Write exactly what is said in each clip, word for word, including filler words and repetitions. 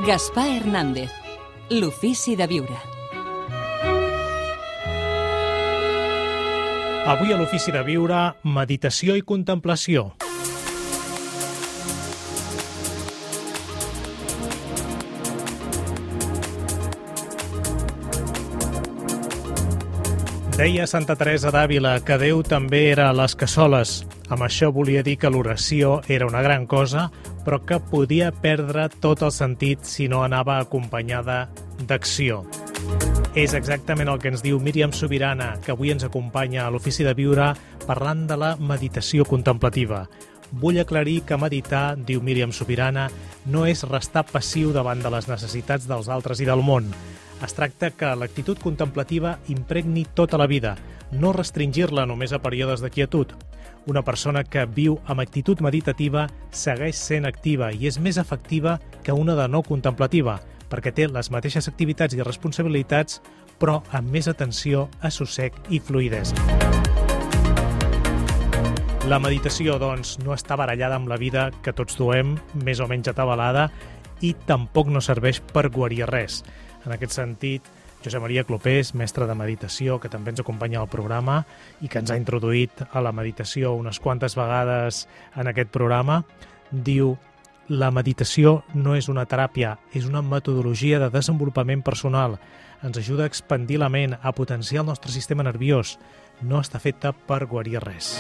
Gaspar Hernández, l'ofici de viure. Avui a l'ofici de viure, meditació i contemplació. Deia Santa Teresa d'Àvila que Déu també era a les cassoles. Amb això volia dir que l'oració era una gran cosa, però que podia perdre tot el sentit si no anava acompanyada d'acció. És exactament el que ens diu Míriam Subirana, que avui ens acompanya a l'Ofici de Viure parlant de la meditació contemplativa. Vull aclarir que meditar, diu Míriam Subirana, no és restar passiu davant de les necessitats dels altres i del món. Es tracta que l'actitud contemplativa impregni tota la vida, no restringir-la només a períodes de quietud. Una persona que viu amb actitud meditativa segueix sent activa i és més efectiva que una de no contemplativa, perquè té les mateixes activitats i responsabilitats, però amb més atenció, assossec i fluïdesa. La meditació, doncs, no està barallada amb la vida que tots duem, més o menys atabalada, i tampoc no serveix per guarir res. En aquest sentit, Josep Maria Clopés, mestre de meditació, que també ens acompanya al programa i que ens ha introduït a la meditació unes quantes vegades en aquest programa, diu: la meditació no és una teràpia, és una metodologia de desenvolupament personal. Ens ajuda a expandir la ment, a potenciar el nostre sistema nerviós. No està feta per guarir res.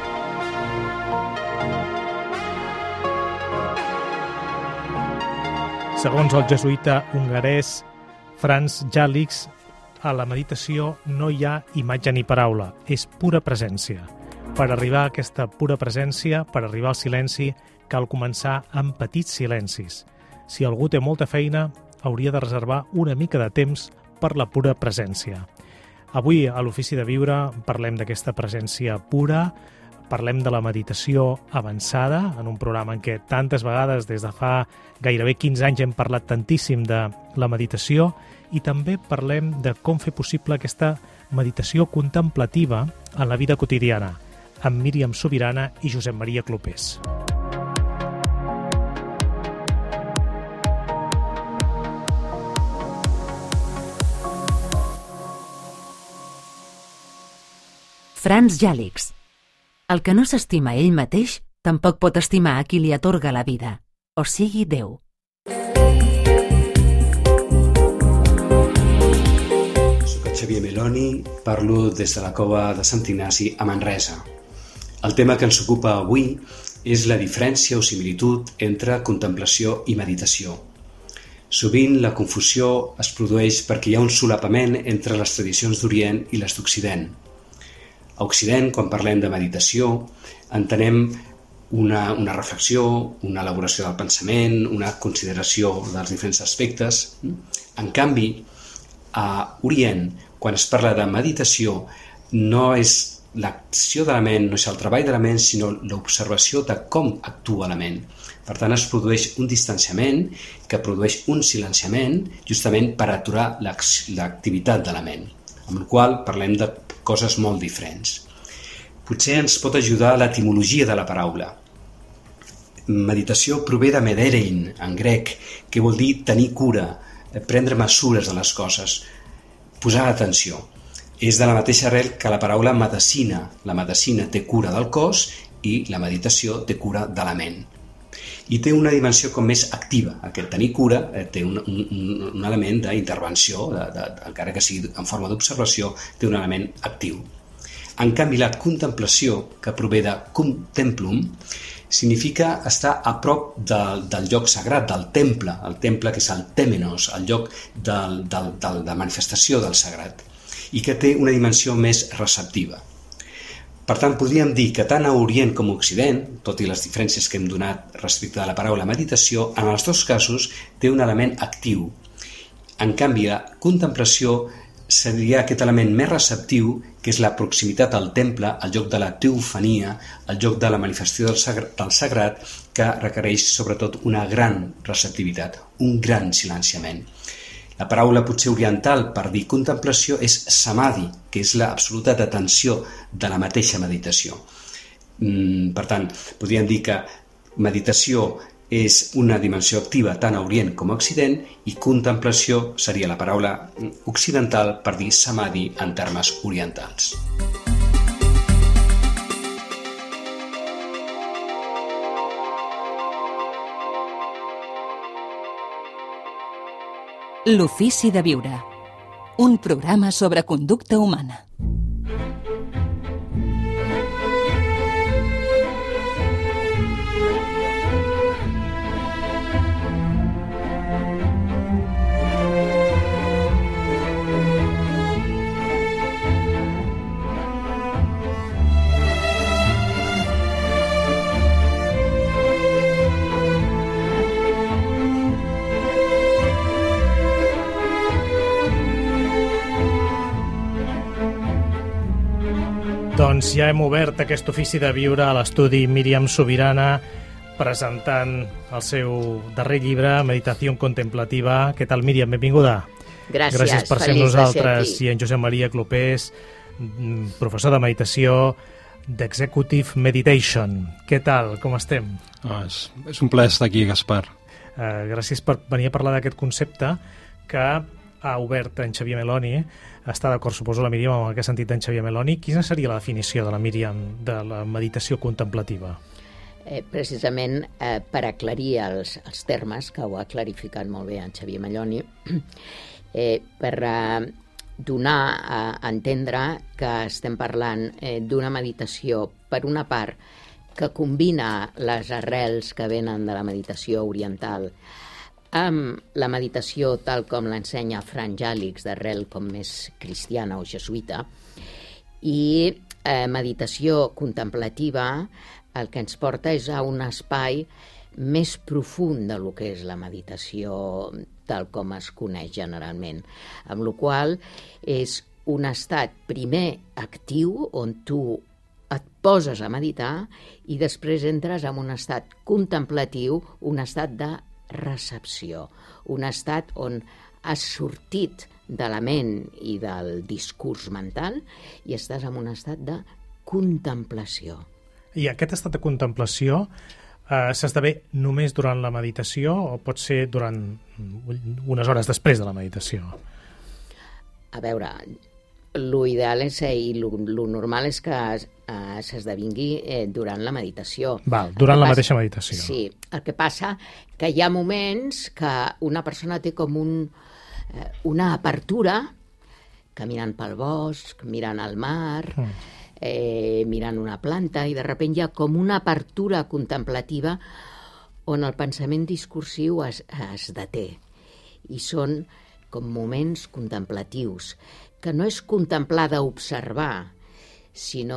Segons el jesuïta hongarès Franz Jalix, a la meditació no hi ha imatge ni paraula, és pura presència. Per arribar a aquesta pura presència, per arribar al silenci, cal començar amb petits silencis. Si algú té molta feina, hauria de reservar una mica de temps per la pura presència. Avui, a l'Ofici de Viure, parlem d'aquesta presència pura, parlem de la meditació avançada, en un programa en què tantes vegades, des de fa gairebé quinze anys, hem parlat tantíssim de la meditació, i també parlem de com fer possible aquesta meditació contemplativa en la vida quotidiana, amb Míriam Subirana i Josep Maria Clopés. Franz Jalix. El que no s'estima ell mateix tampoc pot estimar a qui li atorga la vida, o sigui Déu. Soc el Xavier Meloni, parlo des de la cova de Sant Ignasi a Manresa. El tema que ens ocupa avui és la diferència o similitud entre contemplació i meditació. Sovint la confusió es produeix perquè hi ha un solapament entre les tradicions d'Orient i les d'Occident. A Occident, quan parlem de meditació, entenem una, una reflexió, una elaboració del pensament, una consideració dels diferents aspectes. En canvi, a Orient, quan es parla de meditació, no és l'acció de la ment, no és el treball de la ment, sinó l'observació de com actua la ment. Per tant, es produeix un distanciament que produeix un silenciament justament per aturar l'activitat de la ment, amb la qual parlem de coses molt diferents. Potser ens pot ajudar l'etimologia de la paraula. Meditació prové de mederein, en grec, que vol dir tenir cura, prendre mesures de les coses, posar atenció. És de la mateixa arrel que la paraula medicina. La medicina té cura del cos i la meditació té cura de la ment. I té una dimensió com més activa. Aquest tenir cura eh, té un, un, un element d'intervenció, de, de, encara que sigui en forma d'observació, té un element actiu. En canvi, la contemplació, que prové de contemplum, significa estar a prop del, del lloc sagrat, del temple, el temple que és el temenos, el lloc del, del, del, de manifestació del sagrat, i que té una dimensió més receptiva. Per tant, podríem dir que tant a Orient com a Occident, tot i les diferències que hem donat respecte a la paraula meditació, en els dos casos té un element actiu. En canvi, la contemplació seria aquest element més receptiu, que és la proximitat al temple, al lloc de la teofania, al lloc de la manifestació del sagrat, del sagrat, que requereix sobretot una gran receptivitat, un gran silenciament. La paraula potser oriental per dir contemplació és samadhi, que és l'absoluta detenció de la mateixa meditació. Per tant, podríem dir que meditació és una dimensió activa tant a Orient com a Occident, i contemplació seria la paraula occidental per dir samadhi en termes orientals. L'ofici de viure. Un programa sobre conducta humana. Doncs ja hem obert aquest ofici de viure a l'estudi Míriam Subirana, presentant el seu darrer llibre, Meditació Contemplativa. Què tal, Míriam? Benvinguda. Gràcies, Gràcies per ser amb nosaltres. I en Josep Maria Clopés, professor de meditació d'Executive Meditation. Què tal? Com estem? Oh, és, és un plaer estar aquí, Gaspar. Uh, gràcies per venir a parlar d'aquest concepte que ha obert en Xavier Meloni. Està d'acord, suposo, la Míriam, amb el que ha sentit en Xavier Meloni. Quina seria la definició de la Míriam de la meditació contemplativa? Eh, precisament eh, per aclarir els, els termes, que ho ha clarificat molt bé en Xavier Meloni, eh, per eh, donar a entendre que estem parlant eh, d'una meditació, per una part, que combina les arrels que venen de la meditació oriental amb la meditació tal com l'ensenya Franz Jalix, d'arrel com més cristiana o jesuïta, i eh, meditació contemplativa el que ens porta és a un espai més profund de lo que és la meditació tal com es coneix generalment, amb la qual és un estat primer actiu on tu et poses a meditar i després entres en un estat contemplatiu, un estat de recepció, un estat on has sortit de la ment i del discurs mental i estàs en un estat de contemplació. I aquest estat de contemplació eh, s'esdevé només durant la meditació o pot ser durant unes hores després de la meditació? A veure, lo ideal és, i lo, lo normal és que eh, s'esdevingui eh, durant la meditació. Val, durant la passa, mateixa meditació. Sí, el que passa que hi ha moments que una persona té com un, eh, una apertura, caminant pel bosc, mirant al mar, mm. eh, mirant una planta, i de sobte hi ha com una apertura contemplativa on el pensament discursiu es, es deté. I són com moments contemplatius, que no és contemplar d'observar, sinó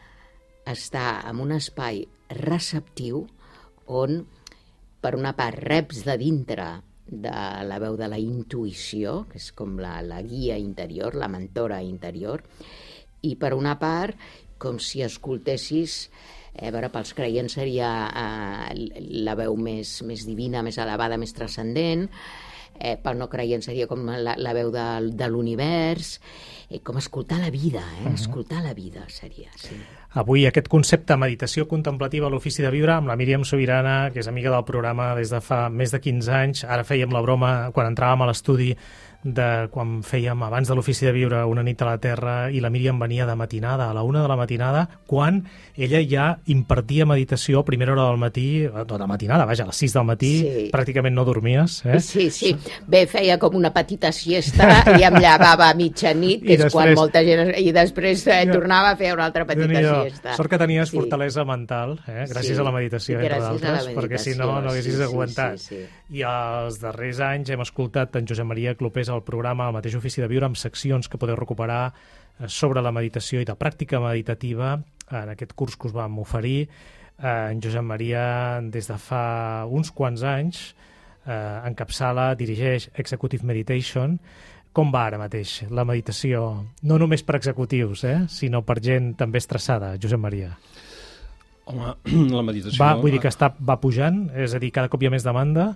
d'estar en un espai receptiu on, per una part, reps de dintre de la veu de la intuïció, que és com la, la guia interior, la mentora interior, i per una part, com si escoltessis, eh, a veure, pels creients seria eh, la veu més, més divina, més elevada, més transcendent, Eh, pel no creient seria com la, la veu de, de l'univers, eh, com escoltar la vida, eh? Uh-huh. Escoltar la vida seria, sí. Avui aquest concepte meditació contemplativa a l'ofici de viure amb la Míriam Subirana, que és amiga del programa des de fa més de quinze anys. Ara fèiem la broma quan entràvem a l'estudi de quan fèiem abans de l'ofici de viure una nit a la Terra i la Míriam venia de matinada, a la una de la matinada, quan ella ja impartia meditació a primera hora del matí, no, de matinada, vaja, a les sis del matí, sí. Pràcticament no dormies. Eh? Sí, sí. Bé, feia com una petita siesta i em llevava a mitjanit, que és després, quan molta gent... I després eh, tornava a fer una altra petita siesta. Sort que tenies sí. fortalesa mental, eh? gràcies sí. a la meditació, entre d'altres, perquè si no, no haguessis sí, aguantat. Sí, sí, sí. I els darrers anys hem escoltat en Josep Maria Clopés al programa El mateix ofici de viure, amb seccions que podeu recuperar sobre la meditació i de pràctica meditativa en aquest curs que us vam oferir. En Josep Maria, des de fa uns quants anys, eh, encapçala, dirigeix Executive Meditation. Com va ara mateix la meditació, no només per executius, eh, sinó per gent també estressada, Josep Maria? Home, la meditació... Va, vull dir que està, va pujant? És a dir, cada cop hi ha més demanda?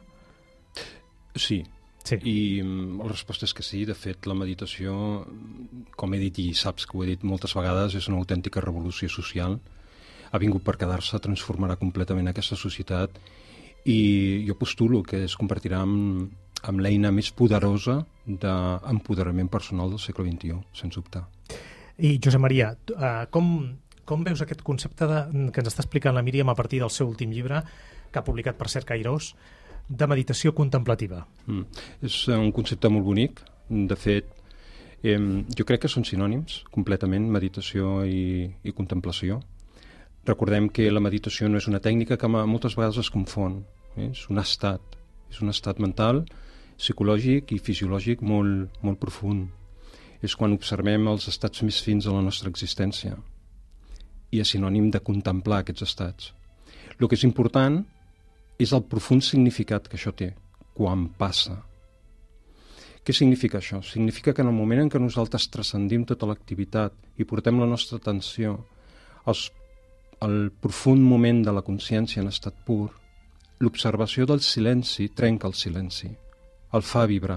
Sí. Sí. I la resposta és que sí. De fet, la meditació, com he dit i saps que ho he dit moltes vegades, és una autèntica revolució social. Ha vingut per quedar-se, transformarà completament aquesta societat i jo postulo que es convertirà en, en l'eina més poderosa d'empoderament personal del segle vint-i-u, sens dubte. I Josep Maria, uh, com, com veus aquest concepte de, que ens està explicant la Míriam a partir del seu últim llibre, que ha publicat per cert Cairós, de meditació contemplativa? Mm. És un concepte molt bonic. De fet, eh, jo crec que són sinònims completament, meditació i, i contemplació. Recordem que la meditació no és una tècnica que moltes vegades es confon. Eh? És un estat, és un estat mental, psicològic i fisiològic molt, molt profund. És quan observem els estats més fins de la nostra existència i és sinònim de contemplar aquests estats. El que és important és el profund significat que això té quan passa. Què significa això? Significa que en el moment en què nosaltres transcendim tota l'activitat i portem la nostra atenció als al profund moment de la consciència en estat pur, l'observació del silenci trenca el silenci, el fa vibrar.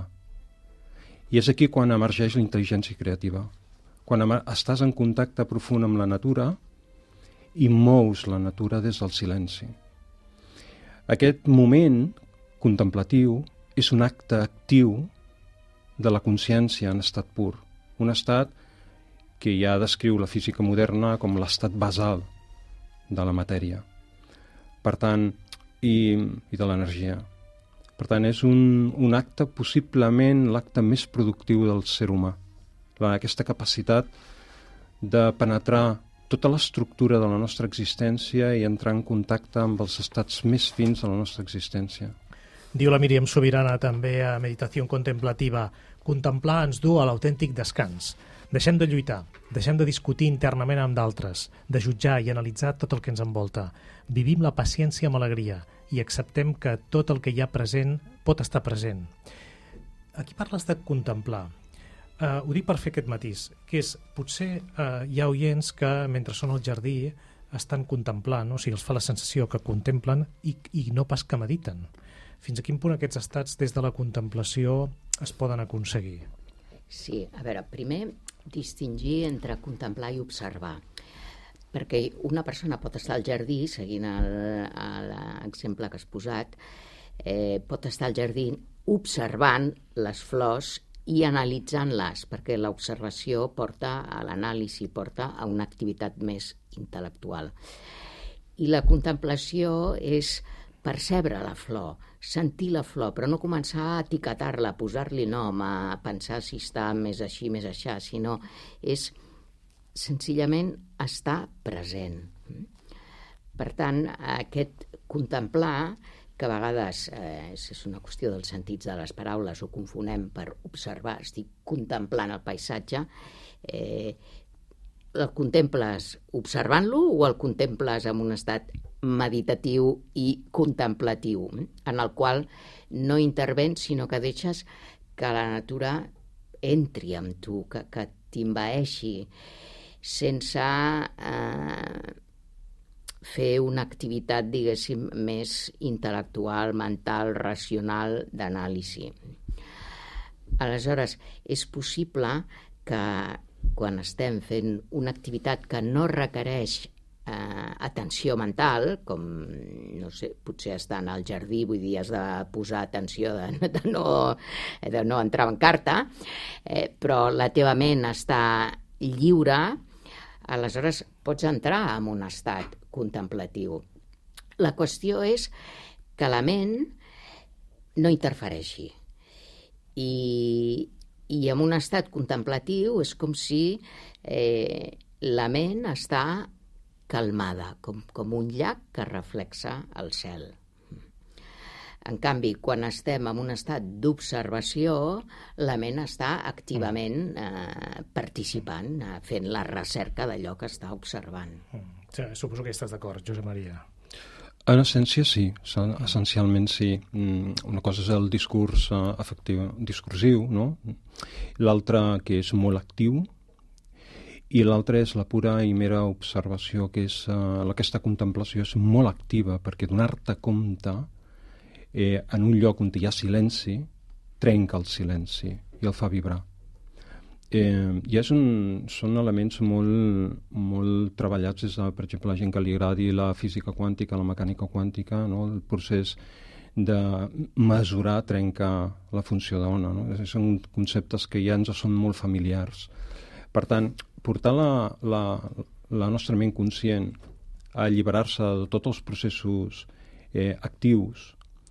I és aquí quan emergeix la intel·ligència creativa, quan estàs en contacte profund amb la natura i mous la natura des del silenci. Aquest moment contemplatiu és un acte actiu de la consciència en estat pur, un estat que ja descriu la física moderna com l'estat basal de la matèria, per tant, i, i de l'energia. Per tant, és un, un acte possiblement l'acte més productiu del ser humà. Aquesta capacitat de penetrar tota l'estructura de la nostra existència i entrar en contacte amb els estats més fins de la nostra existència. Diu la Míriam Sobirana també a Meditació Contemplativa: contemplar ens du a l'autèntic descans. Deixem de lluitar, deixem de discutir internament amb d'altres, de jutjar i analitzar tot el que ens envolta. Vivim la paciència amb alegria i acceptem que tot el que hi ha present pot estar present. Aquí parles de contemplar. Uh, ho dic per fer aquest matís, que és, potser uh, hi ha oients que mentre són al jardí estan contemplant, o sigui, els fa la sensació que contemplen i, i no pas que mediten. Fins a quin punt aquests estats des de la contemplació es poden aconseguir? Sí, a veure, primer distingir entre contemplar i observar, perquè una persona pot estar al jardí, seguint l'exemple que has posat, eh, pot estar al jardí observant les flors i analitzant-les, perquè l'observació porta a l'anàlisi, porta a una activitat més intel·lectual. I la contemplació és percebre la flor, sentir la flor, però no començar a etiquetar-la, a posar-li nom, a pensar si està més així, més aixà, sinó és senzillament estar present. Per tant, aquest contemplar, que a vegades eh, és una qüestió dels sentits de les paraules, ho confonem per observar, estic contemplant el paisatge, eh, el contemples observant-lo o el contemples en un estat meditatiu i contemplatiu, en el qual no intervens, sinó que deixes que la natura entri amb tu, que, que t'envaeixi, sense eh, fer una activitat, diguéssim, més intel·lectual, mental, racional, d'anàlisi. Aleshores, és possible que quan estem fent una activitat que no requereix eh, atenció mental, com, no sé, potser estar al jardí, vull dir, has de posar atenció de, de, no, de no entrar en carta, eh, però la teva ment està lliure, aleshores pots entrar en un estat contemplatiu. La qüestió és que la ment no interfereixi. I, i en un estat contemplatiu és com si eh, la ment està calmada, com, com un llac que reflexa el cel. En canvi, quan estem en un estat d'observació, la ment està activament eh, participant, eh, fent la recerca d'allò que està observant. Sí, suposo que estàs d'acord, Josep Maria. En essència, sí. Essencialment, sí. Una cosa és el discurs afectiu, discursiu, no? L'altre, que és molt actiu, i l'altre és la pura i mera observació, que és uh, aquesta contemplació és molt activa, perquè donar-te compte eh, en un lloc on hi ha silenci trenca el silenci i el fa vibrar. Eh, I és un, són elements molt, molt treballats des de, per exemple, la gent que li agradi la física quàntica, la mecànica quàntica, no? El procés de mesurar, trencar la funció d'ona. No? Són conceptes que ja ens són molt familiars. Per tant, portar la, la, la nostra ment conscient a alliberar-se de tots els processos eh, actius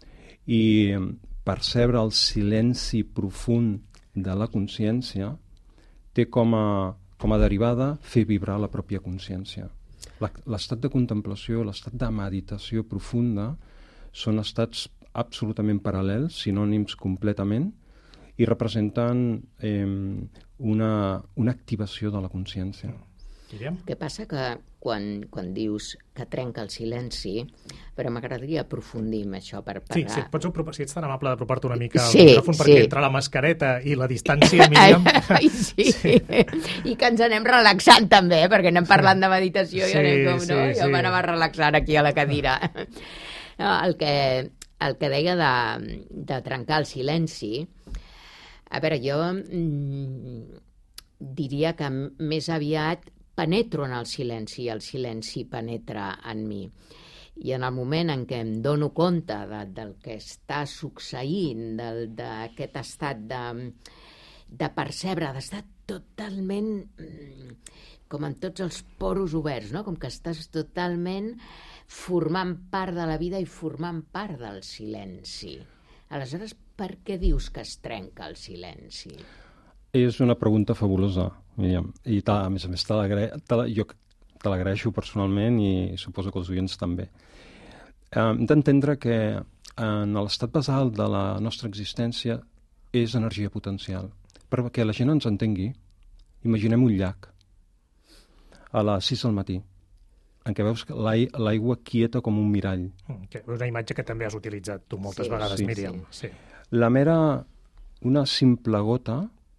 i percebre el silenci profund de la consciència té com a, com a derivada fer vibrar la pròpia consciència. L'estat de contemplació, l'estat de meditació profunda són estats absolutament paral·lels, sinònims completament, i representen eh, una, una activació de la consciència. El que passa que quan, quan dius que trenca el silenci, però m'agradaria aprofundir en això per parlar... Sí, sí, pots apropar, si ets tan amable d'apropar-te una mica al sí, micròfon, perquè sí. entre la mascareta i la distància, Míriam... Ai, sí. sí, i que ens anem relaxant també, eh? Perquè anem parlant de meditació sí, i anem com, sí, no? Sí. Jo m'anava relaxant aquí a la cadira. No, el, que, el que deia de, de trencar el silenci, a veure, jo mm, diria que més aviat penetro en el silenci i el silenci penetra en mi. I en el moment en què em dono compte de, del que està succeint, d'aquest estat de, de percebre, d'estar totalment com amb tots els poros oberts, no? Com que estàs totalment formant part de la vida i formant part del silenci. Aleshores, per què dius que es trenca el silenci? És una pregunta fabulosa, Míriam. I ta, a més a més, te l'agre... te la... jo te l'agraeixo personalment i suposo que els oients també. Hem d'entendre que en l'estat basal de la nostra existència és energia potencial. Perquè la gent ens entengui, imaginem un llac a les sis del matí, en què veus l'aigua quieta com un mirall. Que és una imatge que també has utilitzat tu moltes sí, vegades, sí, Míriam. Sí. La mera, una simple gota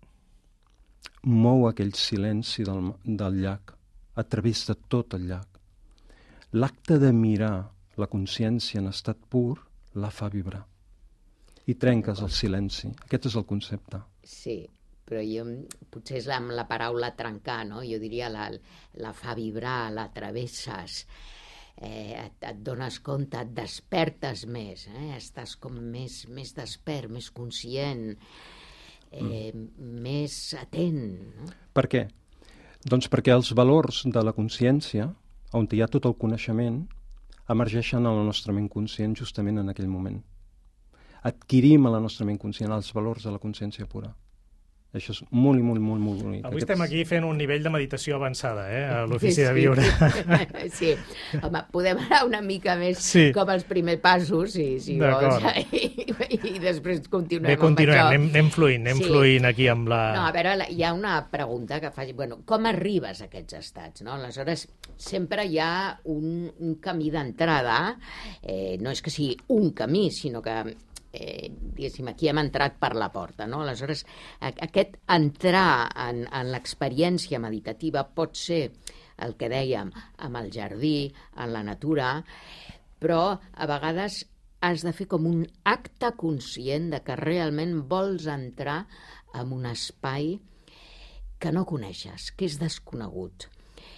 mou aquell silenci del, del llac a través de tot el llac. L'acte de mirar la consciència en estat pur la fa vibrar. I trenques el silenci. Aquest és el concepte. Sí, però jo potser és amb la paraula trencar, no? Jo diria la, la fa vibrar, la travesses, eh, et, et dones compte, et despertes més, eh? Estàs com més, més despert, més conscient, eh, mm. més atent. No? Per què? Doncs perquè els valors de la consciència, on hi ha tot el coneixement, emergeixen a la nostra ment conscient justament en aquell moment. Adquirim a la nostra ment conscient els valors de la consciència pura. Això és molt, molt, molt, molt bonic. Avui Aquests... estem aquí fent un nivell de meditació avançada, eh? A l'Ofici sí, de Viure. Sí, home, podem anar una mica més sí. com els primers passos, si, si vols, i, i després continuem Bé, continuem, amb això. anem, anem fluint, anem sí. fluint aquí amb la... No, a veure, hi ha una pregunta que faig, bueno, com arribes a aquests estats, no? Aleshores, sempre hi ha un, un camí d'entrada, eh, no és que sigui un camí, sinó que Eh, diguéssim, aquí hem entrat per la porta, no? Aleshores, aquest entrar en, en l'experiència meditativa pot ser el que dèiem amb el jardí, en la natura, però a vegades has de fer com un acte conscient de que realment vols entrar en un espai que no coneixes, que és desconegut.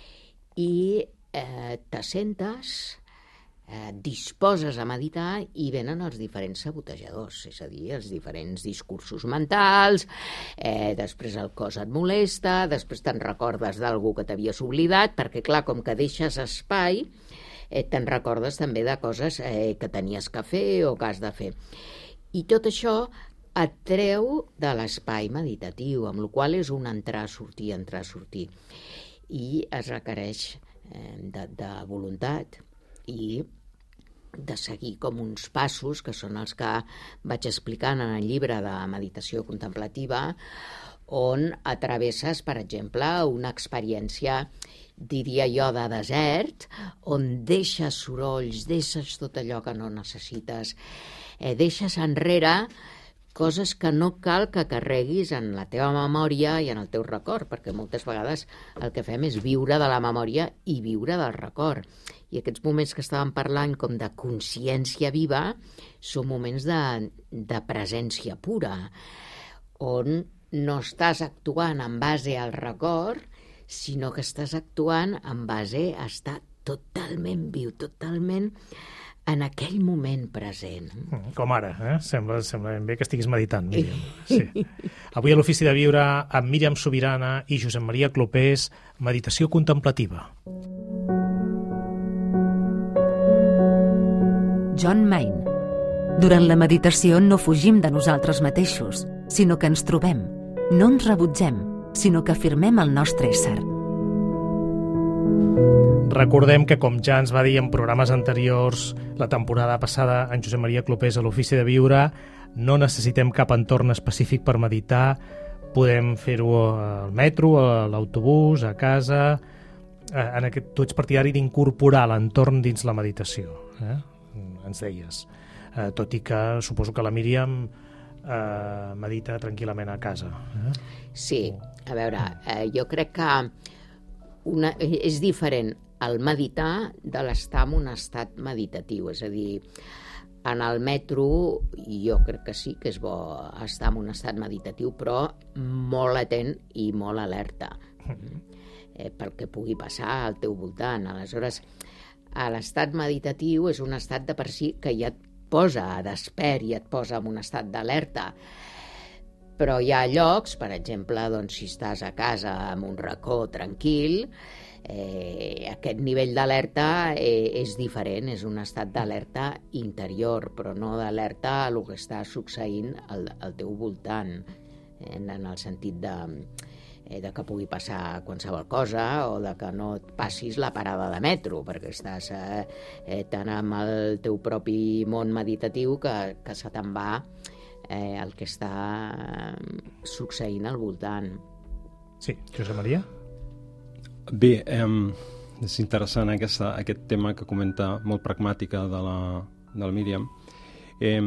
I eh, t'assentes, Eh, disposes a meditar i venen els diferents sabotejadors, és a dir, els diferents discursos mentals, eh, després el cos et molesta, després te'n recordes d'algú que t'havies oblidat, perquè clar, com que deixes espai, eh, te'n recordes també de coses eh, que tenies que fer o que has de fer. I tot això et treu de l'espai meditatiu, amb la qual és un entrar-sortir, entrar-sortir. I es requereix eh, de, de voluntat i de seguir com uns passos, que són els que vaig explicant en el llibre de meditació contemplativa, on atravesses, per exemple, una experiència, diria jo, de desert, on deixes sorolls, deixes tot allò que no necessites, eh, deixes enrere coses que no cal que carreguis en la teva memòria i en el teu record, perquè moltes vegades el que fem és viure de la memòria i viure del record. I aquests moments que estàvem parlant com de consciència viva són moments de, de presència pura, on no estàs actuant en base al record, sinó que estàs actuant en base a estar totalment viu, totalment en aquell moment present. Com ara, eh? Sembla, sembla ben bé que estiguis meditant, Míriam. Sí. Avui a l'Ofici de Viure, amb Míriam Subirana i Josep Maria Clopés, meditació contemplativa. John Main. Durant la meditació no fugim de nosaltres mateixos, sinó que ens trobem. No ens rebutgem, sinó que afirmem el nostre ésser. Recordem que, com ja ens va dir en programes anteriors, la temporada passada en Josep Maria Clopés a l'Ofici de Viure, no necessitem cap entorn específic per meditar, podem fer-ho al metro, a l'autobús, a casa. En aquest, tu ets partidari d'incorporar l'entorn dins la meditació, eh? Ens deies. Eh, tot i que suposo que la Míriam eh, medita tranquil·lament a casa. Eh? Sí, a veure, eh, jo crec que una, és diferent el meditar de l'estar en un estat meditatiu, és a dir, en el metro jo crec que sí que és bo estar en un estat meditatiu, però molt atent i molt alerta eh, pel que pugui passar al teu voltant. Aleshores, l'estat meditatiu és un estat de per si que ja et posa despert i et posa en un estat d'alerta. Però hi ha llocs, per exemple, doncs, si estàs a casa amb un racó tranquil, eh, aquest nivell d'alerta eh, és diferent, és un estat d'alerta interior, però no d'alerta a el que està succeint al, al teu voltant, en, en el sentit de, eh, de que pugui passar qualsevol cosa o de que no et passis la parada de metro, perquè estàs eh, eh, tan amb el teu propi món meditatiu que, que se te'n va eh, el que està succeint al voltant. Sí, Josep Maria? Bé, eh, és interessant aquesta, aquest tema que comenta molt pragmàtica de la, de la Míriam. Eh,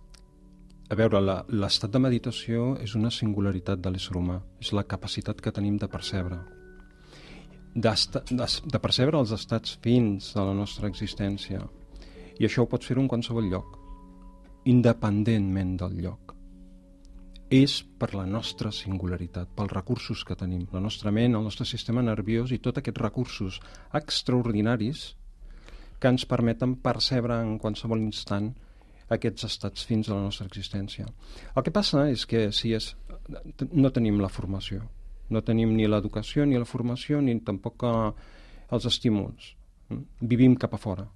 a veure, l'estat de meditació és una singularitat de l'ésser humà, és la capacitat que tenim de percebre. De, de, de percebre els estats fins de la nostra existència. I això ho pots fer en qualsevol lloc, independentment del lloc. És per la nostra singularitat, pels recursos que tenim, la nostra ment, el nostre sistema nerviós i tots aquests recursos extraordinaris que ens permeten percebre en qualsevol instant aquests estats fins de la nostra existència. El que passa és que si és, no tenim la formació, no tenim ni l'educació ni la formació ni tampoc els estímuls. Vivim cap a fora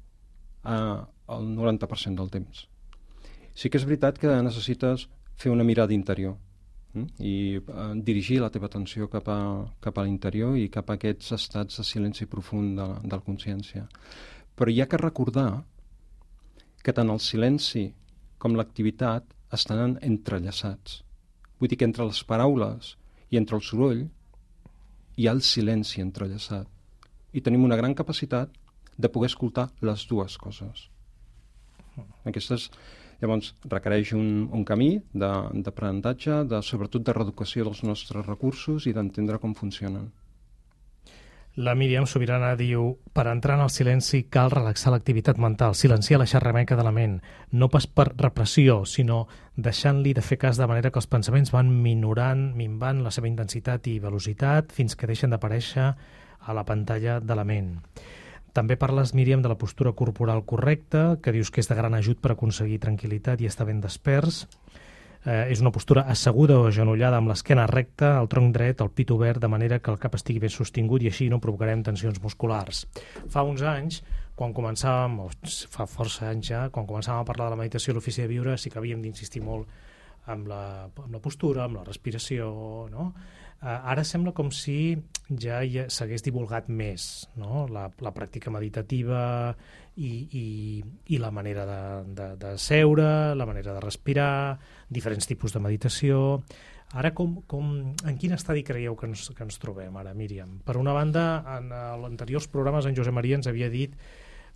el noranta per cent del temps. Sí que és veritat que necessites fer una mirada interior eh? i eh, dirigir la teva atenció cap a, cap a l'interior i cap a aquests estats de silenci profund de, de la consciència. Però hi ha que recordar que tant el silenci com l'activitat estan entrellaçats. Vull dir que entre les paraules i entre el soroll hi ha el silenci entrellaçat. I tenim una gran capacitat de poder escoltar les dues coses. Aquestes... Llavors, requereix un, un camí d'aprenentatge, de, de, sobretot de reeducació dels nostres recursos i d'entendre com funcionen. La Míriam Subirana diu: per entrar en el silenci cal relaxar l'activitat mental, silenciar la xerrameca de la ment, no pas per repressió, sinó deixant-li de fer cas de manera que els pensaments van minorant, minvant la seva intensitat i velocitat fins que deixen d'aparèixer a la pantalla de la ment. També parles, Míriam, de la postura corporal correcta, que dius que és de gran ajut per aconseguir tranquil·litat i estar ben desperts. Eh, és una postura asseguda o agenollada amb l'esquena recta, el tronc dret, el pit obert, de manera que el cap estigui ben sostingut i així no provocarem tensions musculars. Fa uns anys, quan començàvem, o fa força anys ja, quan començàvem a parlar de la meditació a l'Ofici de Viure, sí que havíem d'insistir molt amb la, amb la postura, amb la respiració, no? Ara sembla com si ja s'hagués divulgat més, no? la, la pràctica meditativa i, i, i la manera de, de, de seure, la manera de respirar, diferents tipus de meditació. Ara, com, com, en quin estadi creieu que ens, que ens trobem ara, Míriam? Per una banda, en els anteriors programes en Josep Maria ens havia dit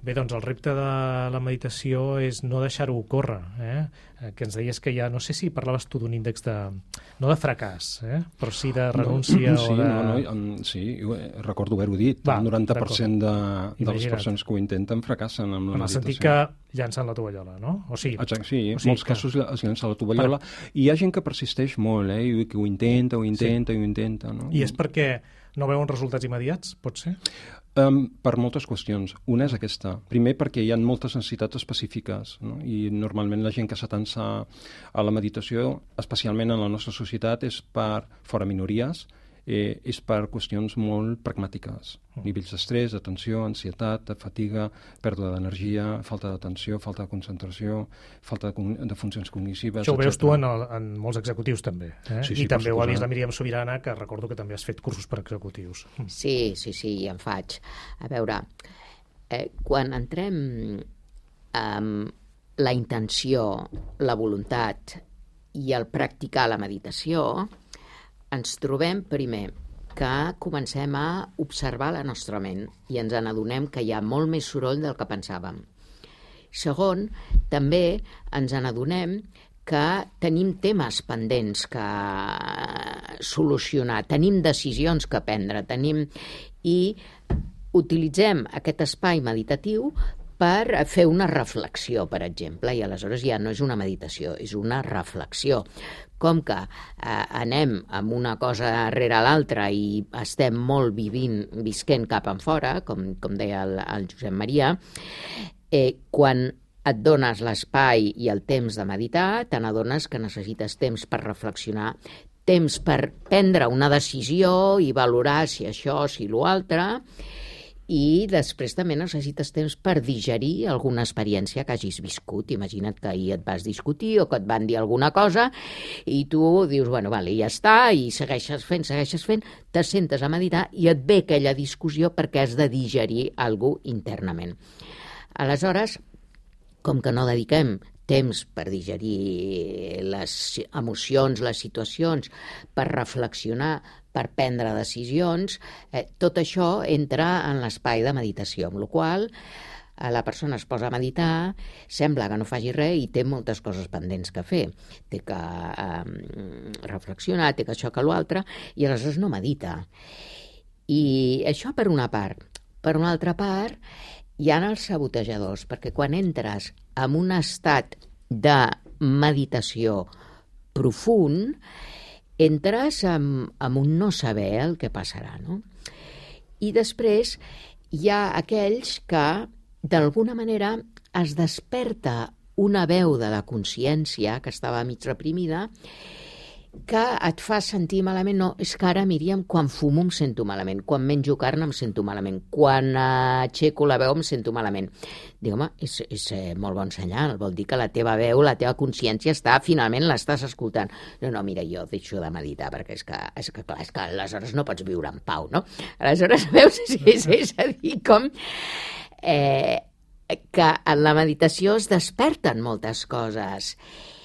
Bé, doncs el repte de la meditació és no deixar-ho córrer, eh? Que ens deies que ja, no sé si parlaves tu d'un índex de, no de fracàs, eh? Però sí de renúncia no, sí, o de... No, no, sí, recordo haver-ho dit, Va, el noranta per cent de, de les persones que ho intenten fracassen amb la en meditació. En el sentit que llancen la tovallola, no? O sigui, Exacte, sí, en o sigui molts que... casos es llança la tovallola, per... i hi ha gent que persisteix molt, eh? I que ho intenta, ho intenta, sí. ho intenta, no? I és perquè no veuen resultats immediats, pot ser? Um, per moltes qüestions. Una és aquesta. Primer perquè hi ha moltes necessitats específiques, no? I normalment la gent que s'atansa a la meditació, especialment en la nostra societat, és per, fora minories, eh, és per qüestions molt pragmàtiques. Nivells d'estrès, de tensió, ansietat, de fatiga, pèrdua d'energia, falta d'atenció, falta de concentració, falta de, de funcions cognitives, Això ho veus etcètera. tu en, el, en molts executius, també. Eh? Sí, sí, I també ho ha suposat. vist la Míriam Sobirana, que recordo que també has fet cursos per executius. Sí, sí, sí, en faig. A veure, eh, quan entrem amb la intenció, la voluntat i el practicar la meditació, ens trobem primer que comencem a observar la nostra ment i ens n'adonem que hi ha molt més soroll del que pensàvem. Segon, també ens n'adonem que tenim temes pendents que solucionar, tenim decisions que prendre, tenim i utilitzem aquest espai meditatiu per fer una reflexió, per exemple, i aleshores ja no és una meditació, és una reflexió. Com que eh, anem amb una cosa rere l'altra i estem molt vivint, visquent cap en fora, com, com deia el, el Josep Maria, eh, quan et dones l'espai i el temps de meditar, te n'adones que necessites temps per reflexionar, temps per prendre una decisió i valorar si això, si l'altre, i després també necessites temps per digerir alguna experiència que hagis viscut. Imagina't que ahir et vas discutir o que et van dir alguna cosa i tu dius, bueno, vale, ja està, i segueixes fent, segueixes fent, te sentes a meditar i et ve aquella discussió perquè has de digerir alguna cosa internament. Aleshores, com que no dediquem temps per digerir les emocions, les situacions, per reflexionar, per prendre decisions, eh, tot això entra en l'espai de meditació, amb la qual cosa la persona es posa a meditar, sembla que no faci res i té moltes coses pendents que fer. Té que eh, reflexionar, té que això que l'altre, i aleshores no medita. I això per una part. Per una altra part, hi ha els sabotejadors, perquè quan entres en un estat de meditació profund, entres amb, amb un no saber el que passarà, no? I després hi ha aquells que, d'alguna manera, es desperta una veu de la consciència que estava mig reprimida que et fa sentir malament. No, és que ara, Míriam, quan fumo em sento malament, quan menjo carn em sento malament, quan aixeco la veu em sento malament. Dic, home, és, és molt bon senyal, vol dir que la teva veu, la teva consciència està, finalment l'estàs escoltant. No, no, mira, jo deixo de meditar, perquè és que, és que clar, és que aleshores no pots viure en pau, no? Aleshores, veus, és, és, és a dir, com eh, que en la meditació es desperten moltes coses.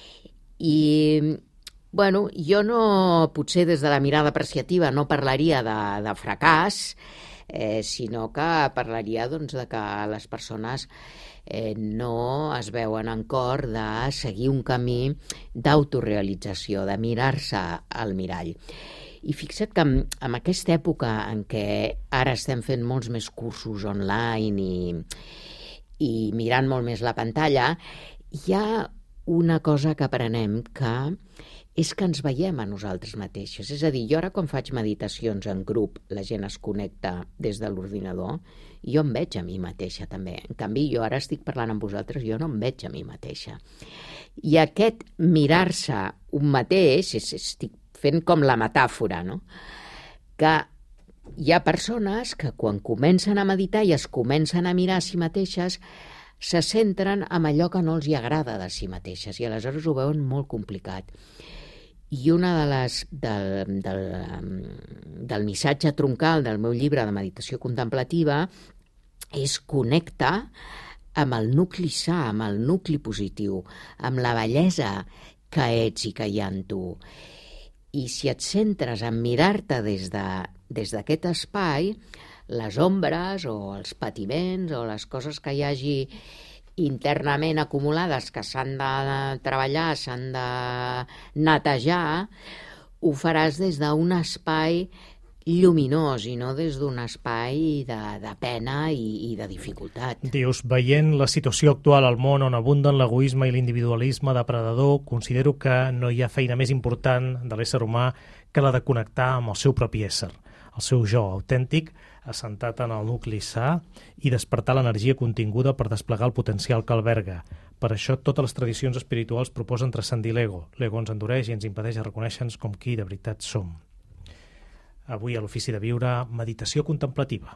I bueno, jo no, potser des de la mirada apreciativa no parlaria de, de fracàs, eh, sinó que parlaria doncs, de que les persones eh, no es veuen en cor de seguir un camí d'autorealització, de mirar-se al mirall. I fixa't que en, en aquesta època en què ara estem fent molts més cursos online i, i mirant molt més la pantalla, hi ha una cosa que aprenem que és que ens veiem a nosaltres mateixes. És a dir, jo ara quan faig meditacions en grup, la gent es connecta des de l'ordinador, i jo em veig a mi mateixa també. En canvi, jo ara estic parlant amb vosaltres, jo no em veig a mi mateixa. I aquest mirar-se un mateix, és, estic fent com la metàfora, no? Que hi ha persones que quan comencen a meditar i es comencen a mirar a si mateixes, se centren en allò que no els hi agrada de si mateixes i aleshores ho veuen molt complicat. I una de les del, del, del missatge troncal del meu llibre de meditació contemplativa és connectar amb el nucli sa, amb el nucli positiu, amb la bellesa que ets i que hi ha en tu. I si et centres en mirar-te des de, des d'aquest espai, les ombres o els patiments o les coses que hi hagi internament acumulades que s'han de treballar, s'han de netejar, ho faràs des d'un espai lluminós i no des d'un espai de, de pena i, i de dificultat. Dius, veient la situació actual al món on abunden l'egoisme i l'individualisme depredador, considero que no hi ha feina més important de l'ésser humà que la de connectar amb el seu propi ésser, el seu jo autèntic, assentat en el nucli sa i despertar l'energia continguda per desplegar el potencial que alberga. Per això totes les tradicions espirituals proposen transcendir l'ego. L'ego ens endureix i ens impedeix reconèixer-nos com qui de veritat som. Avui a l'Ofici de Viure, meditació contemplativa.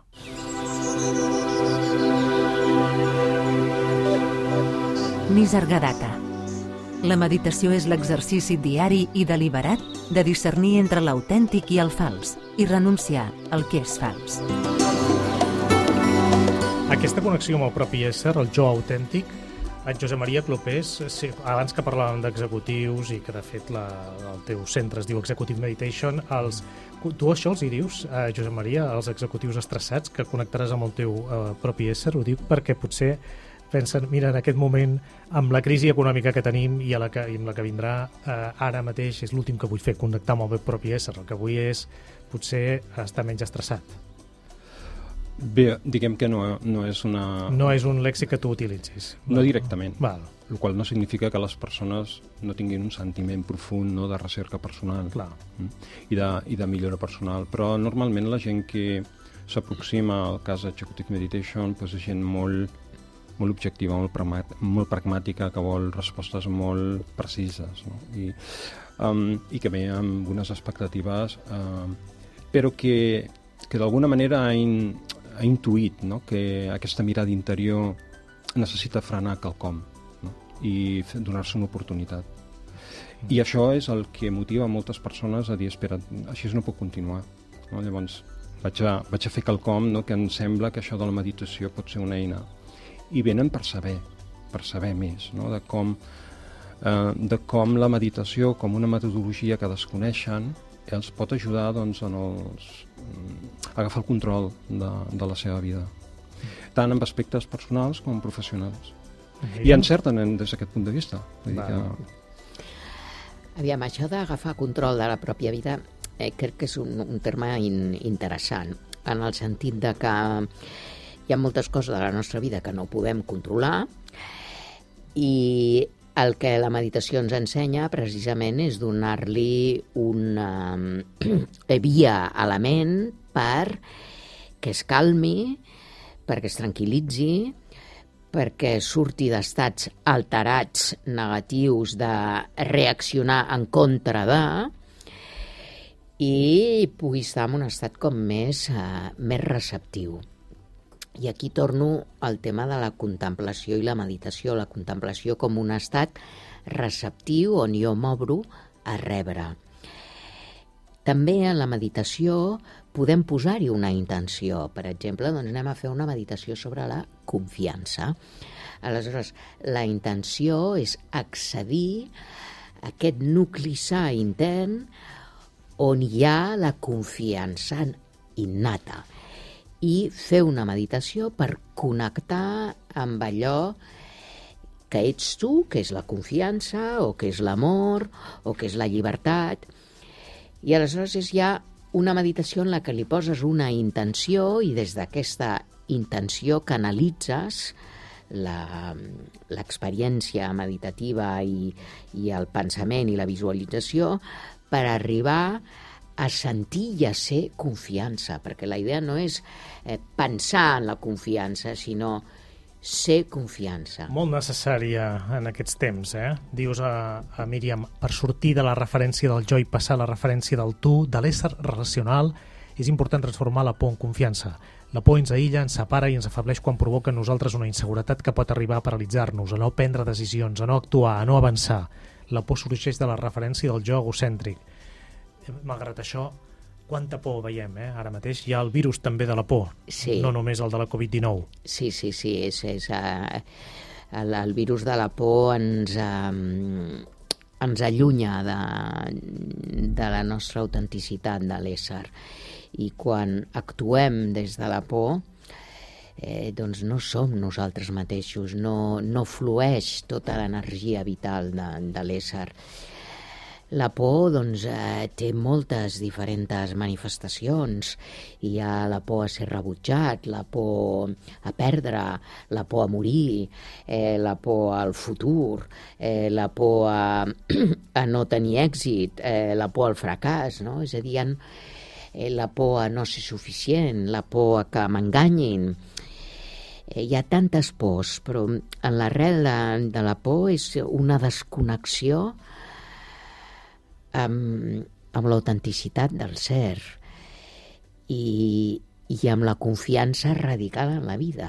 Nisargadatta. La meditació és l'exercici diari i deliberat de discernir entre l'autèntic i el fals i renunciar al que és fals. Aquesta connexió amb el propi ésser, el jo autèntic, en Josep Maria Clopés, sí, abans que parlàvem d'executius i que de fet la, el teu centre es diu Executive Meditation, els, tu això els hi dius, eh, Josep Maria, als executius estressats que connectaràs amb el teu eh, propi ésser, ho dic perquè potser pensen, mira, en aquest moment, amb la crisi econòmica que tenim i, a la que, i amb la que vindrà, eh, ara mateix és l'últim que vull fer, connectar amb el meu propi ésser, el que vull és potser estar menys estressat. Bé, diguem que no, no és una... No és un lèxic que tu utilitzis. No directament. Val. El qual no significa que les persones no tinguin un sentiment profund, no, de recerca personal. Clar. I de, i de millora personal. Però normalment la gent que s'aproxima al cas Executive Meditation doncs és gent molt, molt objectiva, molt, pragmàtica, molt pragmàtica, que vol respostes molt precises, no? I, um, i que ve amb unes expectatives, uh, però que, que d'alguna manera ha, in, ha intuït, no?, que aquesta mirada interior necessita frenar quelcom, no?, i donar-se una oportunitat. I això és el que motiva moltes persones a dir, espera, així no puc continuar. No? Llavors, vaig a, vaig a fer quelcom, no?, que em sembla que això de la meditació pot ser una eina. I venen per saber, per saber més, no?, de com, eh, de com la meditació, com una metodologia que desconeixen, els pot ajudar, doncs, en els, a agafar el control de, de la seva vida, tant en aspectes personals com professionals. I encerten des d'aquest punt de vista. Vull dir que... Aviam, això d'agafar control de la pròpia vida eh, crec que és un, un terme in, interessant, en el sentit de que hi ha moltes coses de la nostra vida que no podem controlar i el que la meditació ens ensenya precisament és donar-li una via a la ment per que es calmi, perquè es tranquil·litzi, perquè surti d'estats alterats, negatius, de reaccionar en contra de, i pugui estar en un estat com més, uh, més receptiu. I aquí torno al tema de la contemplació i la meditació, la contemplació com un estat receptiu on jo m'obro a rebre. També en la meditació podem posar-hi una intenció. Per exemple, doncs anem a fer una meditació sobre la confiança. Aleshores, la intenció és accedir a aquest nucli sa intern on hi ha la confiança innata i fer una meditació per connectar amb allò que ets tu, que és la confiança, o que és l'amor, o que és la llibertat. I aleshores és ja una meditació en la que li poses una intenció i des d'aquesta intenció canalitzes l'experiència meditativa i, i el pensament i la visualització per arribar a sentir i a ser confiança, perquè la idea no és eh, pensar en la confiança, sinó ser confiança. Molt necessària en aquests temps, eh? Dius a, a Míriam, per sortir de la referència del jo i passar a la referència del tu, de l'ésser relacional, és important transformar la por en confiança. La por ens aïlla, ens separa i ens afableix quan provoca en nosaltres una inseguretat que pot arribar a paralitzar-nos, a no prendre decisions, a no actuar, a no avançar. La por sorgeix de la referència del jo egocèntric. Malgrat això, quanta por veiem, eh? Ara mateix hi ha el virus també de la por, sí. No només el de la covid dinou. Sí, sí, sí, és, és, uh, el, el virus de la por ens, uh, ens allunya de, de la nostra autenticitat, de l'ésser. I quan actuem des de la por, eh, doncs no som nosaltres mateixos, no, no flueix tota l'energia vital de, de l'ésser. La por doncs, eh, té moltes diferents manifestacions. Hi ha la por a ser rebutjat, la por a perdre, la por a morir, eh, la por al futur, eh, la por a, a no tenir èxit, eh, la por al fracàs, no? És a dir, hi ha, eh, la por a no ser suficient, la por a que m'enganyin. Eh, hi ha tantes pors, però en l'arrel de, de la por és una desconnexió amb, amb l'autenticitat del ser i, i amb la confiança radical en la vida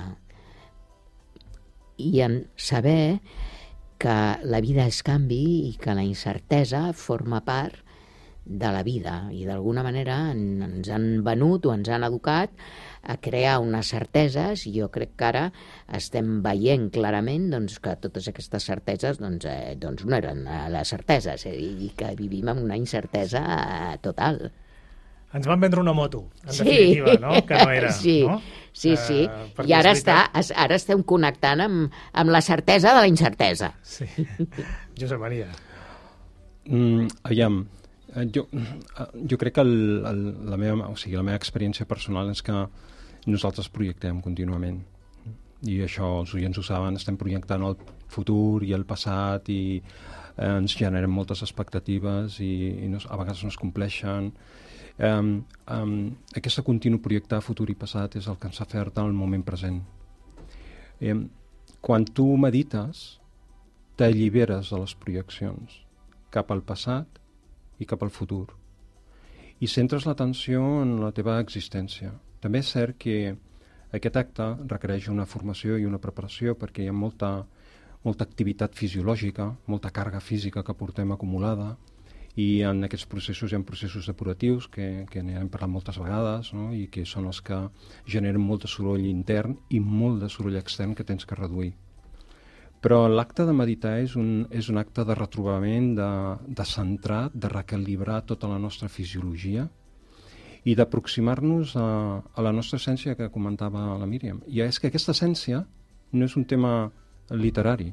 i en saber que la vida és canvi i que la incertesa forma part de la vida i d'alguna manera ens han venut o ens han educat a crear unes certeses i jo crec que ara estem veient clarament doncs, que totes aquestes certeses doncs, eh, doncs no eren eh, les certeses, eh, i que vivim amb una incertesa eh, total. Ens van vendre una moto, en sí. definitiva, no? Que no era, sí. no? Sí, sí, uh, i ara, està, ara estem connectant amb, amb la certesa de la incertesa. Sí. Josep Maria. Mm, aviam, jo, jo crec que el, el, la, meva, o sigui, la meva experiència personal és que nosaltres projectem contínuament i això els oients ho saben, estem projectant el futur i el passat i eh, ens generen moltes expectatives i, i no, a vegades no es compleixen. Um, um, aquesta continu projectar futur i passat és el que ens aferta al moment present. Um, quan tu medites t'alliberes de les projeccions cap al passat i cap al futur i centres l'atenció en la teva existència. També és cert que aquest acte requereix una formació i una preparació perquè hi ha molta, molta activitat fisiològica, molta càrrega física que portem acumulada i en aquests processos hi ha processos depuratius que, que n'hem parlat moltes vegades, no? I que són els que generen molt de soroll intern i molt de soroll extern que tens que reduir. Però l'acte de meditar és un, és un acte de retrobament, de, de centrar, de recalibrar tota la nostra fisiologia i d'aproximar-nos a, a la nostra essència que comentava la Míriam. I és que aquesta essència no és un tema literari.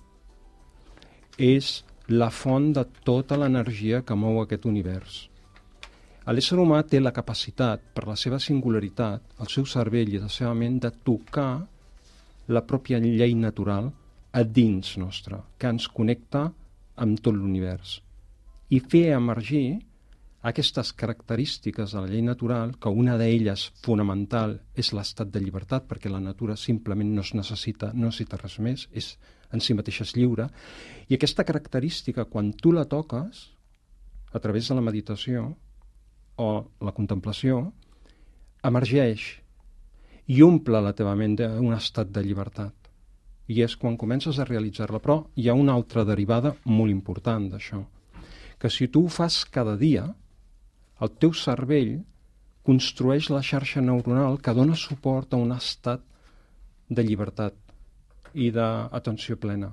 És la font de tota l'energia que mou aquest univers. L'ésser humà té la capacitat, per la seva singularitat, el seu cervell i la seva ment, de tocar la pròpia llei natural a dins nostre, que ens connecta amb tot l'univers. I fer emergir aquestes característiques de la llei natural, que una d'elles fonamental és l'estat de llibertat, perquè la natura simplement no es necessita, no necessita res més, és en si mateixa és lliure, i aquesta característica, quan tu la toques, a través de la meditació o la contemplació, emergeix i omple la teva ment d'un estat de llibertat. I és quan comences a realitzar-la. Però hi ha una altra derivada molt important d'això, que si tu ho fas cada dia, el teu cervell construeix la xarxa neuronal que dona suport a un estat de llibertat i d'atenció plena.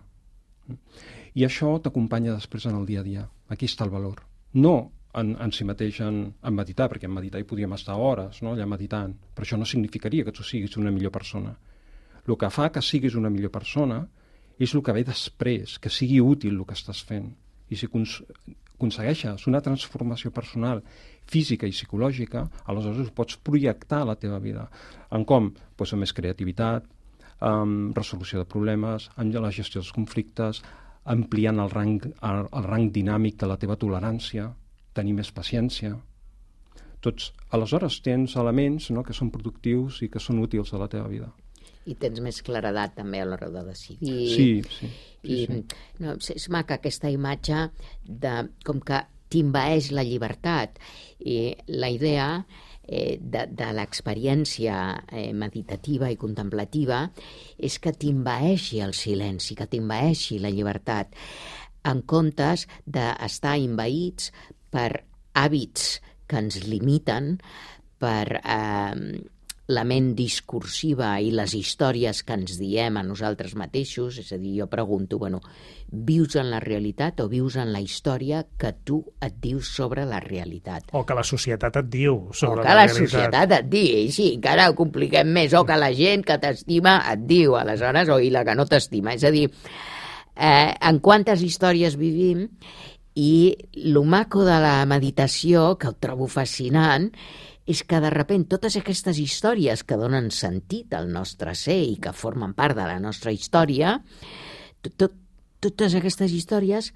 I això t'acompanya després en el dia a dia. Aquí està el valor. No en, en si mateix en, en meditar, perquè en meditar hi podríem estar hores, no? Allà meditant, però això no significaria que tu siguis una millor persona. El que fa que siguis una millor persona és el que ve després, que sigui útil el que estàs fent. I si cons aconsegueixes una transformació personal, física i psicològica, aleshores ho pots projectar a la teva vida. En com? Pues amb més creativitat, amb resolució de problemes, amb la gestió dels conflictes, ampliant el rang, el, el rang dinàmic de la teva tolerància, tenir més paciència. Tots, aleshores tens elements, no?, que són productius i que són útils a la teva vida. I tens més claredat també a l'hora de decidir. Sí, sí. sí, I, sí. No, és maca aquesta imatge de com que t'invaeix la llibertat. I la idea eh, de, de l'experiència eh, meditativa i contemplativa és que t'invaeixi el silenci, que t'invaeixi la llibertat, en comptes d'estar invaïts per hàbits que ens limiten, per... Eh, la ment discursiva i les històries que ens diem a nosaltres mateixos, és a dir, jo pregunto, bueno, vius en la realitat o vius en la història que tu et dius sobre la realitat? O que la societat et diu sobre o la que la, realitat. societat et diu, i sí, encara ho compliquem més, o que la gent que t'estima et diu, aleshores, o i la que no t'estima. És a dir, eh, en quantes històries vivim, i lo maco de la meditació, que ho trobo fascinant, és que de sobte totes aquestes històries que donen sentit al nostre ser i que formen part de la nostra història, tot, tot, totes aquestes històries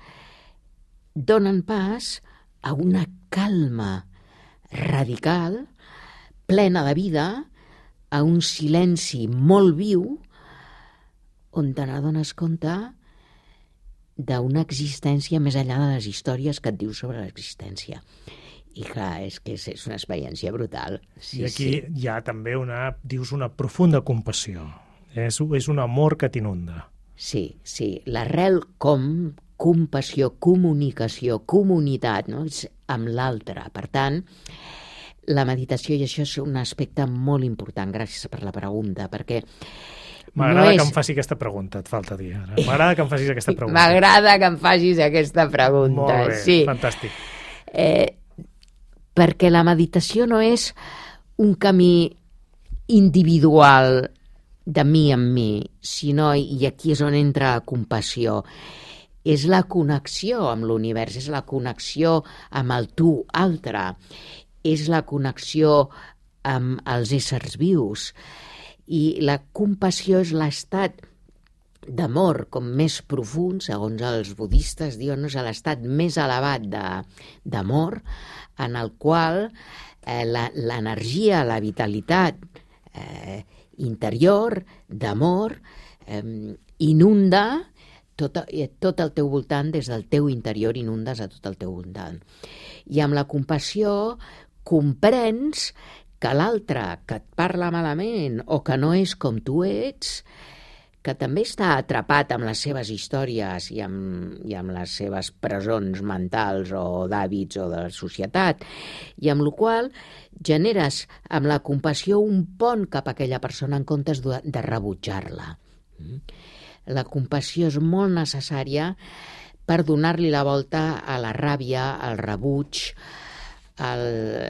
donen pas a una calma radical, plena de vida, a un silenci molt viu, on te n'adones compte d'una existència més enllà de les històries que et diu sobre l'existència. I clar, és que és, és una experiència brutal. Sí, I aquí sí. hi ha també una, dius, una profunda compassió. És, és un amor que t'inunda. Sí, sí. L'arrel com compassió, comunicació, comunitat, no? És amb l'altre. Per tant, la meditació, i això és un aspecte molt important, gràcies per la pregunta, perquè M'agrada no que és... em facis aquesta pregunta, et falta dir ara. M'agrada que em facis aquesta pregunta. M'agrada que em facis aquesta pregunta. Molt bé, sí. fantàstic. Eh, perquè la meditació no és un camí individual de mi amb mi, sinó, i aquí és on entra la compassió, és la connexió amb l'univers, és la connexió amb el tu altre, és la connexió amb els éssers vius. I la compassió és l'estat d'amor com més profund, segons els budistes diuen, és l'estat més elevat d'amor, en el qual eh, l'energia, la vitalitat eh, interior d'amor eh, inunda tot, tot el teu voltant, des del teu interior inundes a tot el teu voltant. I amb la compassió comprens que l'altre que et parla malament o que no és com tu ets, que també està atrapat amb les seves històries i amb, i amb les seves presons mentals o d'hàbits o de la societat, i amb la qual generes amb la compassió un pont cap a aquella persona en comptes de, de rebutjar-la. La compassió és molt necessària per donar-li la volta a la ràbia, al rebuig, al,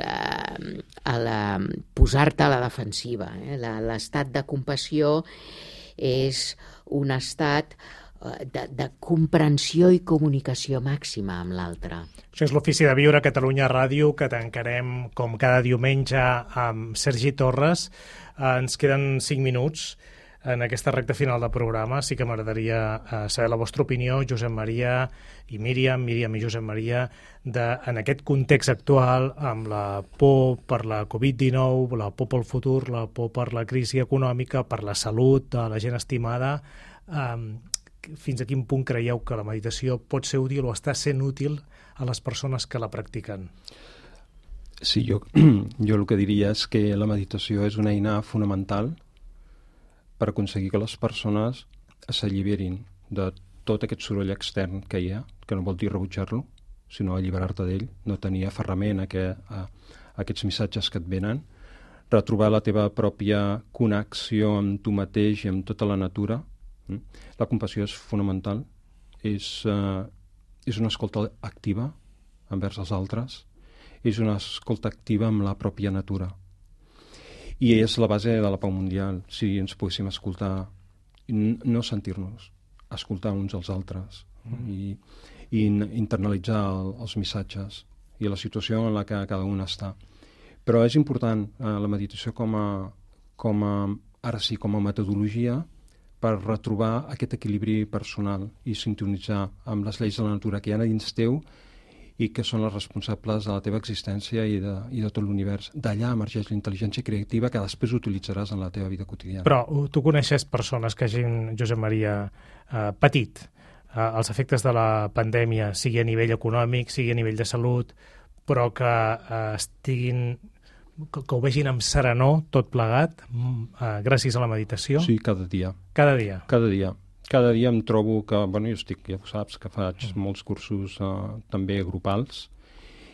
a la, posar-te a la defensiva. Eh? L'estat de compassió és un estat de, de comprensió i comunicació màxima amb l'altre. Això és l'Ofici de Viure a Catalunya Ràdio, que tancarem com cada diumenge amb Sergi Torres. Ens queden cinc minuts en aquesta recta final del programa. Sí que m'agradaria saber la vostra opinió, Josep Maria i Míriam, Míriam i Josep Maria, de, en aquest context actual, amb la por per la covid dinou, la por pel futur, la por per la crisi econòmica, per la salut de la gent estimada, eh, fins a quin punt creieu que la meditació pot ser útil o està sent útil a les persones que la practiquen? Sí, jo, jo el que diria és que la meditació és una eina fonamental per aconseguir que les persones s'alliberin de tot aquest soroll extern que hi ha, que no vol dir rebutjar-lo, sinó alliberar-te d'ell, no tenir aferrament a, que, a, a aquests missatges que et venen, retrobar la teva pròpia connexió amb tu mateix i amb tota la natura. La compassió és fonamental, és, uh, és una escolta activa envers els altres, és una escolta activa amb la pròpia natura. I és la base de la pau mundial, si ens poguéssim escoltar, no sentir-nos, escoltar uns als altres, mm. i, i internalitzar el, els missatges i la situació en la que cada un està. Però és important eh, la meditació com a, com a, ara sí, com a metodologia per retrobar aquest equilibri personal i sintonitzar amb les lleis de la natura que hi ha dins teu i que són les responsables de la teva existència i de, i de tot l'univers. D'allà emergeix la intel·ligència creativa que després utilitzaràs en la teva vida quotidiana. Però tu coneixes persones que hagin, Josep Maria, eh, patit eh, els efectes de la pandèmia, sigui a nivell econòmic, sigui a nivell de salut, però que eh, estiguin, que, que ho vegin amb serenor, tot plegat, eh, gràcies a la meditació? Sí, cada dia. Cada dia? Cada dia. Cada dia em trobo que, bueno, jo estic, ja ho saps, que faig molts cursos eh, també grupals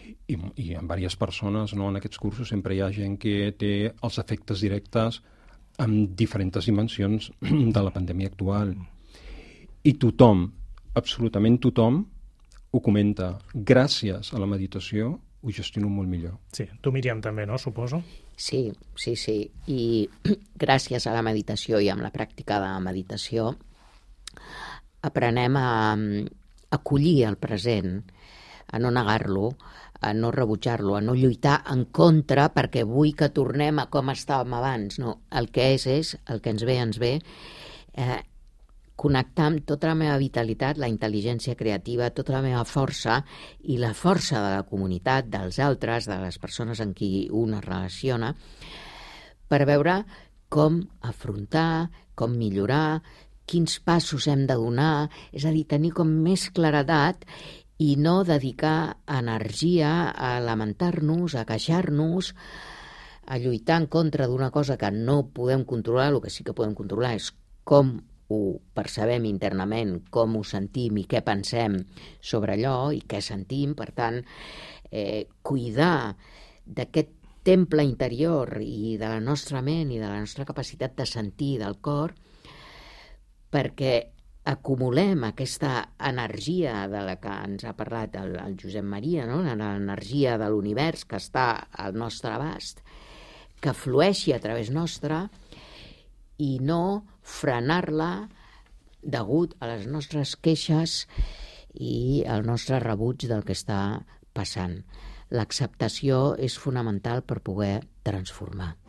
I, i en diverses persones, no? En aquests cursos sempre hi ha gent que té els efectes directes amb diferents dimensions de la pandèmia actual. I tothom, absolutament tothom, ho comenta. Gràcies a la meditació ho gestiono molt millor. Sí, tu, Míriam, també, no? Suposo. Sí, sí, sí. I gràcies a la meditació i amb la pràctica de meditació aprenem a acollir el present, a no negar-lo, a no rebutjar-lo, a no lluitar en contra perquè vull que tornem a com estàvem abans. No, el que és, és, el que ens ve, ens ve, eh, connectar amb tota la meva vitalitat, la intel·ligència creativa, tota la meva força i la força de la comunitat, dels altres, de les persones amb qui un es relaciona, per veure com afrontar, com millorar, quins passos hem de donar, és a dir, tenir com més claredat i no dedicar energia a lamentar-nos, a queixar-nos, a lluitar en contra d'una cosa que no podem controlar. El que sí que podem controlar és com ho percebem internament, com ho sentim i què pensem sobre allò i què sentim. Per tant, eh, cuidar d'aquest temple interior i de la nostra ment i de la nostra capacitat de sentir del cor, perquè acumulem aquesta energia de la que ens ha parlat el, el Josep Maria, no? L'energia de l'univers que està al nostre abast, que flueixi a través nostre i no frenar-la degut a les nostres queixes i al nostre rebuig del que està passant. L'acceptació és fonamental per poder transformar.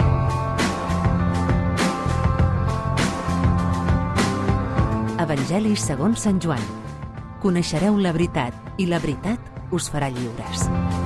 Evangeli segons Sant Joan. Coneixereu la veritat i la veritat us farà lliures.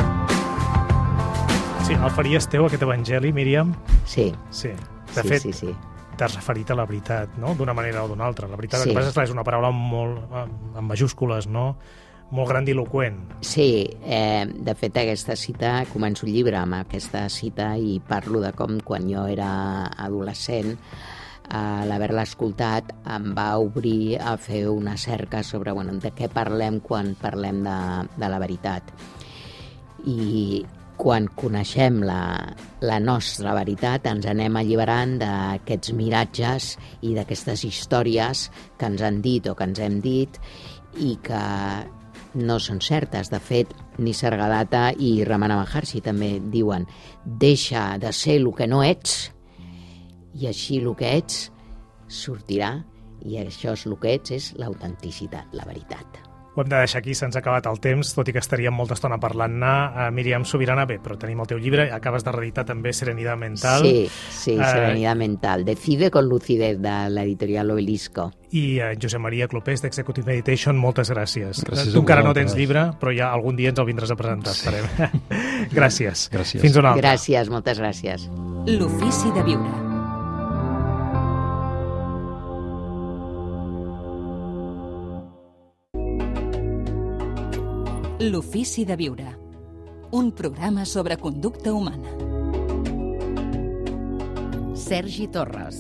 Sí, el faries teu, aquest evangeli, Míriam? Sí. Sí. De sí, fet, sí, sí. t'has referit a la veritat, no? D'una manera o d'una altra. La veritat, Sí. el que passa és que és una paraula molt, amb majúscules, no? Molt grandiloquent. Sí, eh, de fet aquesta cita, començo el llibre amb aquesta cita i parlo de com quan jo era adolescent, a l'haver-la escoltat em va obrir a fer una cerca sobre bueno, de què parlem quan parlem de, de la veritat. I quan coneixem la, la nostra veritat ens anem alliberant d'aquests miratges i d'aquestes històries que ens han dit o que ens hem dit i que no són certes. De fet, Nisar Gadatta i Ramana Maharshi també diuen deixa de ser el que no ets i així el que ets sortirà i això és el que ets, és l'autenticitat, la veritat. Ho hem de deixar aquí, se'ns ha acabat el temps, tot i que estaríem molta estona parlant-ne. Uh, Míriam Subirana, bé, però tenim el teu llibre, acabes de reeditar també Serenidad Mental. Sí, sí, uh, Serenidad Mental. Decide con lucidez, de l'editorial Obelisco. I uh, Josep Maria Clopés, d'Executive Meditation, moltes gràcies. Gràcies tu encara no vosaltres. tens llibre, però ja algun dia ens el vindràs a presentar, sí. Esperem. Gràcies. Gràcies. Fins una altra. Gràcies, moltes gràcies. L'ofici de viure. L'ofici de viure. Un programa sobre conducta humana. Sergi Torres.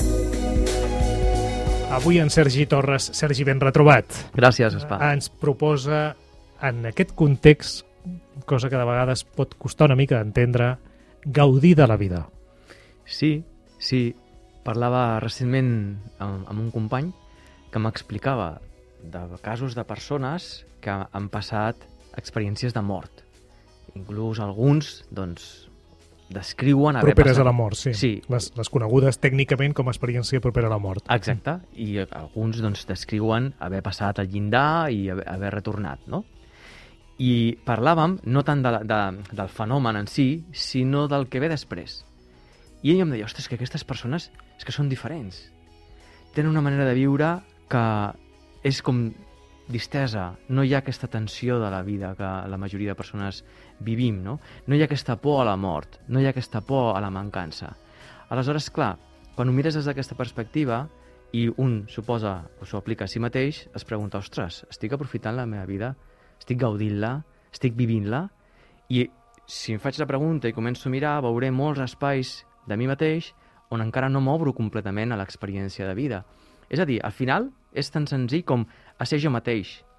Avui en Sergi Torres, Sergi, ben retrobat. Gràcies, Espa. Ens proposa, en aquest context, cosa que de vegades pot costar una mica d'entendre, gaudir de la vida. Sí, sí. Parlava recentment amb, amb un company que m'explicava de casos de persones que han passat experiències de mort. Inclús alguns, doncs, descriuen haver Properes passat... a la mort, sí. Sí. Les, les conegudes tècnicament com a experiència propera a la mort. Exacte. I alguns, doncs, descriuen haver passat al llindar i haver, haver retornat, no? I parlàvem no tant de, de, del fenomen en si, sinó del que ve després. I ell em deia, ostres, que aquestes persones és que són diferents. Tenen una manera de viure que és com distesa, no hi ha aquesta tensió de la vida que la majoria de persones vivim, no? No hi ha aquesta por a la mort, no hi ha aquesta por a la mancança. Aleshores, clar, quan ho mires des d'aquesta perspectiva i un suposa o s'ho aplica a si mateix, es pregunta, ostres, estic aprofitant la meva vida? Estic gaudint-la? Estic vivint-la? I si em faig la pregunta i començo a mirar, veuré molts espais de mi mateix on encara no m'obro completament a l'experiència de vida. És a dir, al final és tan senzill com a ser jo mateix,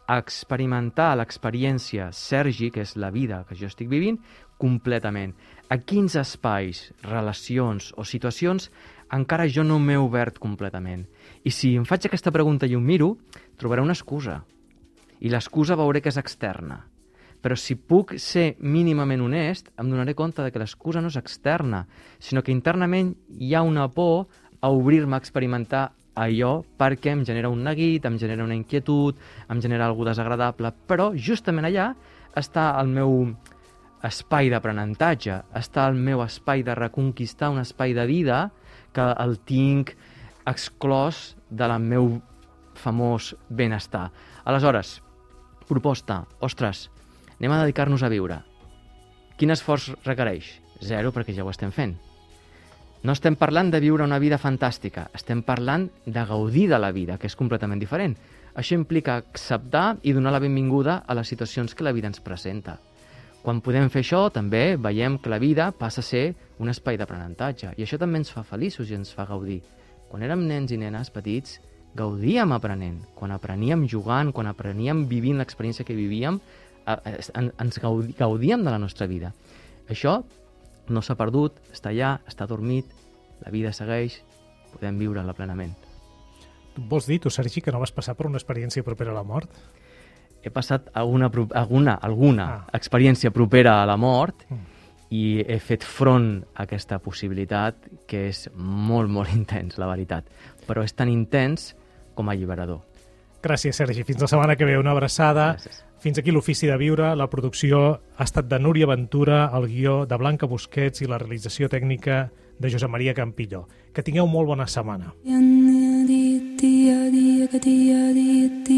a experimentar l'experiència Sergi, que és la vida que jo estic vivint, completament. A quins espais, relacions o situacions encara jo no m'he obert completament. I si em faig aquesta pregunta i ho miro, trobaré una excusa. I l'excusa veuré que és externa. Però si puc ser mínimament honest, em donaré compte de que l'excusa no és externa, sinó que internament hi ha una por a obrir-me a experimentar allò perquè em genera un neguit, em genera una inquietud, em genera alguna desagradable, però justament allà està el meu espai d'aprenentatge, està el meu espai de reconquistar un espai de vida que el tinc exclòs del meu famós benestar. Aleshores, proposta, ostres, anem a dedicar-nos a viure. Quin esforç requereix? Zero, perquè ja ho estem fent. No estem parlant de viure una vida fantàstica, estem parlant de gaudir de la vida, que és completament diferent. Això implica acceptar i donar la benvinguda a les situacions que la vida ens presenta. Quan podem fer això, també veiem que la vida passa a ser un espai d'aprenentatge, i això també ens fa feliços i ens fa gaudir. Quan érem nens i nenes petits, gaudíem aprenent. Quan apreníem jugant, quan apreníem vivint l'experiència que vivíem, ens gaudíem de la nostra vida. Això no s'ha perdut, està allà, està dormit, la vida segueix, podem viure-la plenament. Vols dir, tu, Sergi, que no vas passar per una experiència propera a la mort? He passat alguna, alguna, alguna ah. experiència propera a la mort mm. i he fet front a aquesta possibilitat que és molt, molt intens, la veritat. Però és tan intens com alliberador. Gràcies, Sergi. Fins la setmana que ve. Una abraçada. Gràcies. Fins aquí l'Ofici de Viure. La producció ha estat de Núria Ventura, el guió de Blanca Busquets i la realització tècnica de Josep Maria Campilló. Que tingueu molt bona setmana.